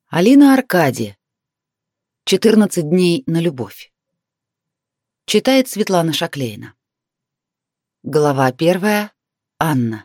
Алина Аркади. 14 дней на любовь. Читает Светлана Шаклейна. Глава 1. Анна.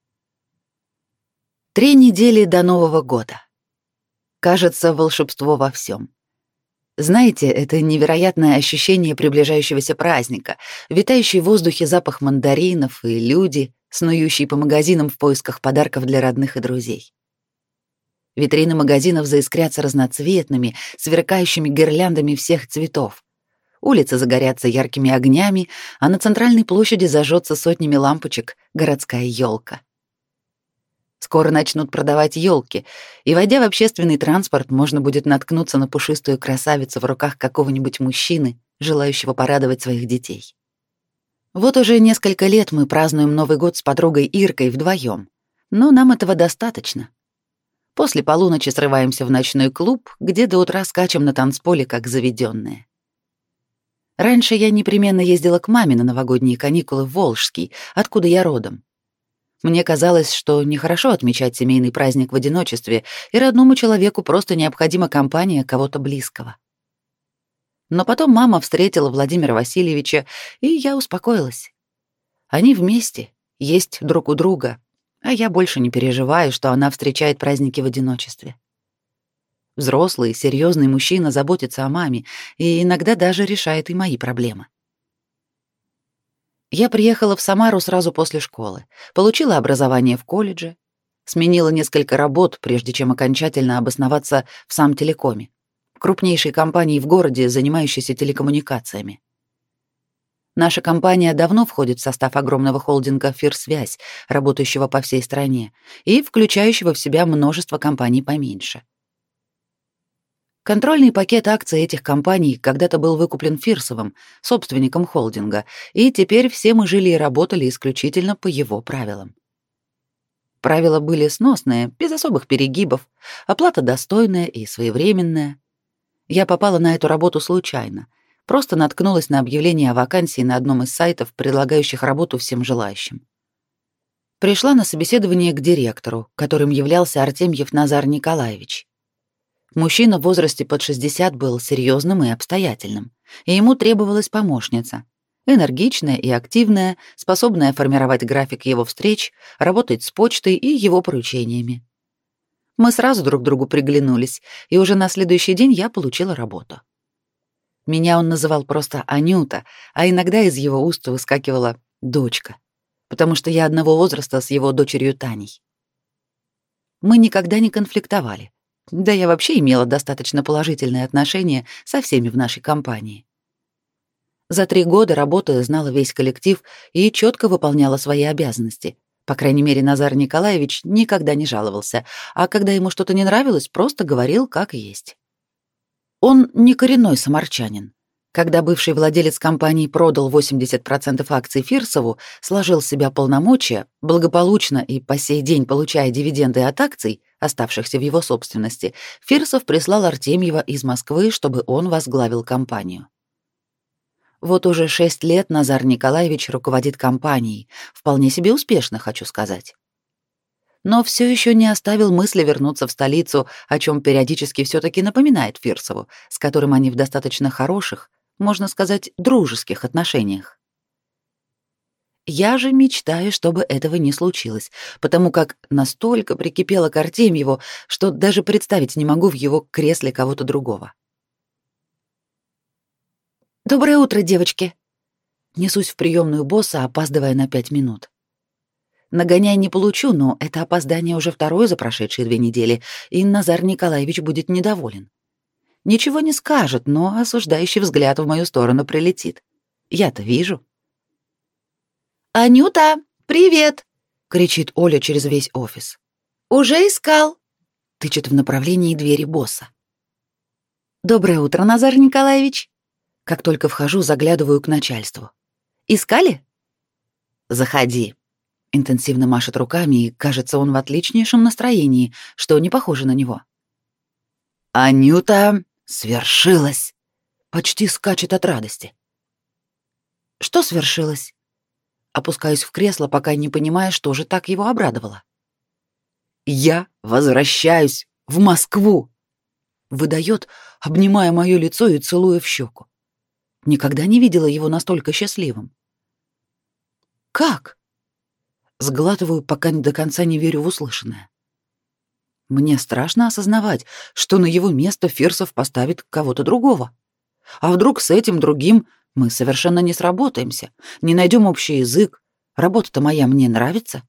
3 недели до Нового года. Кажется, волшебство во всем. Знаете, это невероятное ощущение приближающегося праздника, витающий в воздухе запах мандаринов и люди, снующие по магазинам в поисках подарков для родных и друзей. Витрины магазинов заискрятся разноцветными, сверкающими гирляндами всех цветов. Улицы загорятся яркими огнями, а на центральной площади зажжется сотнями лампочек городская елка. Скоро начнут продавать елки, и, войдя в общественный транспорт, можно будет наткнуться на пушистую красавицу в руках какого-нибудь мужчины, желающего порадовать своих детей. Вот уже несколько лет мы празднуем Новый год с подругой Иркой вдвоем, но нам этого достаточно. После полуночи срываемся в ночной клуб, где до утра скачем на танцполе, как заведённые. Раньше я непременно ездила к маме на новогодние каникулы в Волжский, откуда я родом. Мне казалось, что нехорошо отмечать семейный праздник в одиночестве, и родному человеку просто необходима компания кого-то близкого. Но потом мама встретила Владимира Васильевича, и я успокоилась. Они вместе, есть друг у друга, а я больше не переживаю, что она встречает праздники в одиночестве. Взрослый, серьезный мужчина заботится о маме и иногда даже решает и мои проблемы. Я приехала в Самару сразу после школы, получила образование в колледже, сменила несколько работ, прежде чем окончательно обосноваться в Самтелекоме, крупнейшей компании в городе, занимающейся телекоммуникациями. Наша компания давно входит в состав огромного холдинга «Фирсвязь», работающего по всей стране и включающего в себя множество компаний поменьше. Контрольный пакет акций этих компаний когда-то был выкуплен Фирсовым, собственником холдинга, и теперь все мы жили и работали исключительно по его правилам. Правила были сносные, без особых перегибов, оплата достойная и своевременная. Я попала на эту работу случайно. Просто наткнулась на объявление о вакансии на одном из сайтов, предлагающих работу всем желающим. Пришла на собеседование к директору, которым являлся Артемьев Назар Николаевич. Мужчина в возрасте под 60 был серьезным и обстоятельным, и ему требовалась помощница, энергичная и активная, способная формировать график его встреч, работать с почтой и его поручениями. Мы сразу друг другу приглянулись, и уже на следующий день я получила работу. Меня он называл просто Анюта, а иногда из его уст выскакивала «дочка», потому что я одного возраста с его дочерью Таней. Мы никогда не конфликтовали. Да я вообще имела достаточно положительные отношения со всеми в нашей компании. За 3 года работы знала весь коллектив и четко выполняла свои обязанности. По крайней мере, Назар Николаевич никогда не жаловался, а когда ему что-то не нравилось, просто говорил как есть. Он не коренной самарчанин. Когда бывший владелец компании продал 80% акций Фирсову, сложил с себя полномочия, благополучно и по сей день получая дивиденды от акций, оставшихся в его собственности, Фирсов прислал Артемьева из Москвы, чтобы он возглавил компанию. Вот уже 6 лет Назар Николаевич руководит компанией, вполне себе успешно, хочу сказать. Но все еще не оставил мысли вернуться в столицу, о чем периодически все-таки напоминает Фирсову, с которым они в достаточно хороших, можно сказать, дружеских отношениях. Я же мечтаю, чтобы этого не случилось, потому как настолько прикипела к Артемьеву, что даже представить не могу в его кресле кого-то другого. «Доброе утро, девочки!» Несусь в приемную босса, опаздывая на 5 минут. Нагоняй не получу, но это опоздание уже второе за прошедшие 2 недели, и Назар Николаевич будет недоволен. Ничего не скажет, но осуждающий взгляд в мою сторону прилетит. Я-то вижу. «Анюта, привет!» — кричит Оля через весь офис. «Уже искал!» — тычет в направлении двери босса. «Доброе утро, Назар Николаевич!» Как только вхожу, заглядываю к начальству. «Искали?» «Заходи!» Интенсивно машет руками, и, кажется, он в отличнейшем настроении, что не похоже на него. «Анюта, свершилось!» Почти скачет от радости. «Что свершилось?» Опускаюсь в кресло, пока не понимая, что же так его обрадовало. «Я возвращаюсь в Москву!» выдает, обнимая мое лицо и целуя в щеку. Никогда не видела его настолько счастливым. «Как?» Сглатываю, пока до конца не верю в услышанное. Мне страшно осознавать, что на его место Фирсов поставит кого-то другого. А вдруг с этим другим мы совершенно не сработаемся, не найдем общий язык, работа-то моя мне нравится?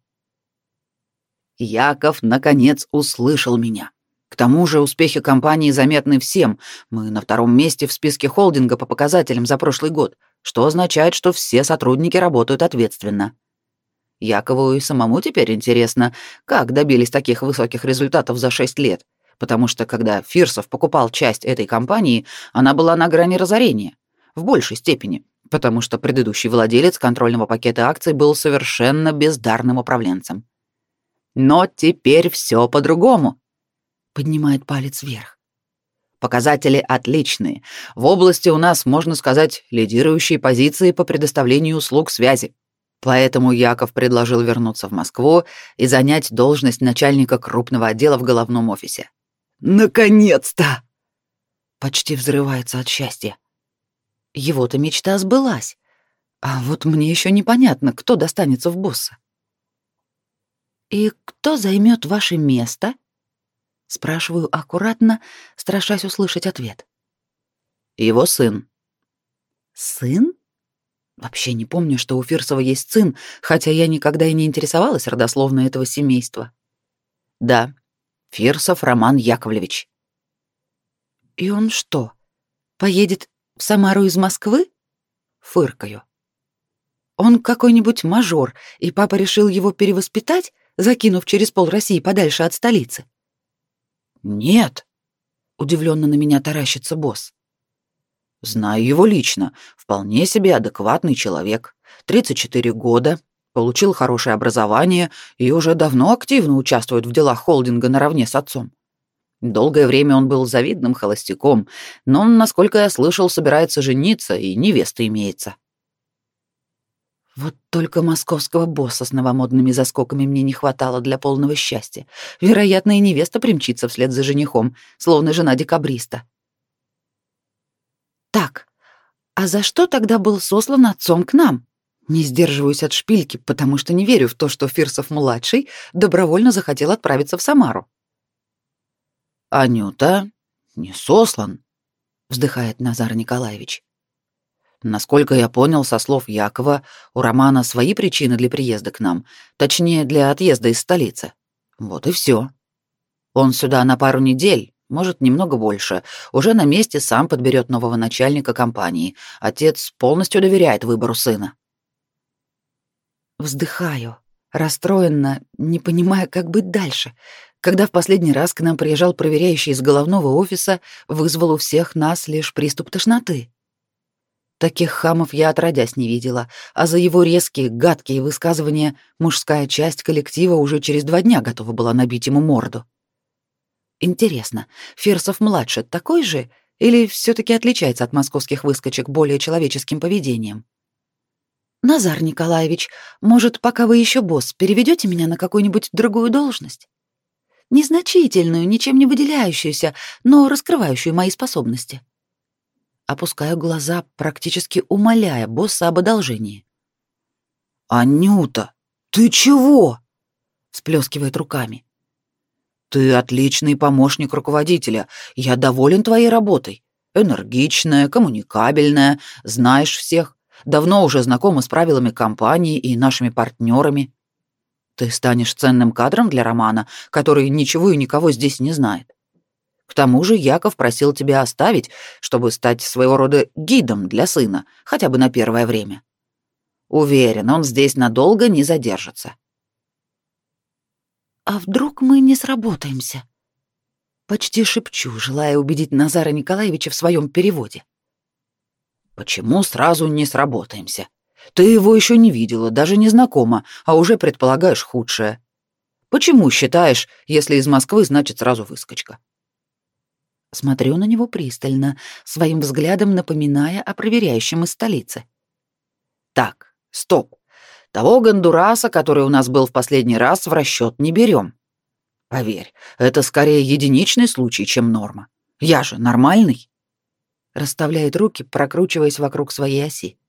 Яков, наконец, услышал меня. К тому же успехи компании заметны всем. Мы на 2-м месте в списке холдинга по показателям за прошлый год, что означает, что все сотрудники работают ответственно. Якову и самому теперь интересно, как добились таких высоких результатов за 6 лет, потому что когда Фирсов покупал часть этой компании, она была на грани разорения, в большей степени, потому что предыдущий владелец контрольного пакета акций был совершенно бездарным управленцем. Но теперь все по-другому. Поднимает палец вверх. Показатели отличные. В области у нас, можно сказать, лидирующие позиции по предоставлению услуг связи. Поэтому Яков предложил вернуться в Москву и занять должность начальника крупного отдела в головном офисе. Наконец-то! Почти взрывается от счастья. Его-то мечта сбылась. А вот мне еще непонятно, кто достанется в босса. «И кто займет ваше место?» Спрашиваю аккуратно, страшась услышать ответ. «Его сын». «Сын?» Вообще не помню, что у Фирсова есть сын, хотя я никогда и не интересовалась родословной этого семейства. Да, Фирсов Роман Яковлевич. И он что, поедет в Самару из Москвы? Фыркаю. Он какой-нибудь мажор, и папа решил его перевоспитать, закинув через пол России подальше от столицы? Нет, удивленно на меня таращится босс. Знаю его лично, вполне себе адекватный человек, 34 года, получил хорошее образование и уже давно активно участвует в делах холдинга наравне с отцом. Долгое время он был завидным холостяком, но, насколько я слышал, собирается жениться, и невеста имеется. Вот только московского босса с новомодными заскоками мне не хватало для полного счастья. Вероятно, и невеста примчится вслед за женихом, словно жена декабриста. Так, а за что тогда был сослан отцом к нам? Не сдерживаюсь от шпильки, потому что не верю в то, что Фирсов-младший добровольно захотел отправиться в Самару. «Анюта, не сослан», — вздыхает Назар Николаевич. «Насколько я понял со слов Якова, у Романа свои причины для приезда к нам, точнее, для отъезда из столицы. Вот и все. Он сюда на пару недель, может, немного больше, уже на месте сам подберет нового начальника компании. Отец полностью доверяет выбору сына». Вздыхаю, расстроенно, не понимая, как быть дальше. Когда в последний раз к нам приезжал проверяющий из головного офиса, вызвал у всех нас лишь приступ тошноты. Таких хамов я отродясь не видела, а за его резкие, гадкие высказывания мужская часть коллектива уже через 2 дня готова была набить ему морду. Интересно, Фирсов-младший такой же или все-таки отличается от московских выскочек более человеческим поведением? «Назар Николаевич, может, пока вы еще босс, переведете меня на какую-нибудь другую должность? Незначительную, ничем не выделяющуюся, но раскрывающую мои способности». Опускаю глаза, практически умоляя босса об одолжении. «Анюта, ты чего?» — всплескивает руками. «Ты отличный помощник руководителя. Я доволен твоей работой. Энергичная, коммуникабельная, знаешь всех. Давно уже знакома с правилами компании и нашими партнерами. Ты станешь ценным кадром для Романа, который ничего и никого здесь не знает. К тому же Яков просил тебя оставить, чтобы стать своего рода гидом для сына, хотя бы на первое время. Уверен, он здесь надолго не задержится». «А вдруг мы не сработаемся?» Почти шепчу, желая убедить Назара Николаевича в своем переводе. «Почему сразу не сработаемся? Ты его еще не видела, даже не знакома, а уже предполагаешь худшее. Почему считаешь, если из Москвы, значит сразу выскочка?» Смотрю на него пристально, своим взглядом напоминая о проверяющем из столицы. «Так, стоп. Того гондураса, который у нас был в последний раз, в расчет не берем. Поверь, это скорее единичный случай, чем норма. Я же нормальный. Расставляет руки, прокручиваясь вокруг своей оси.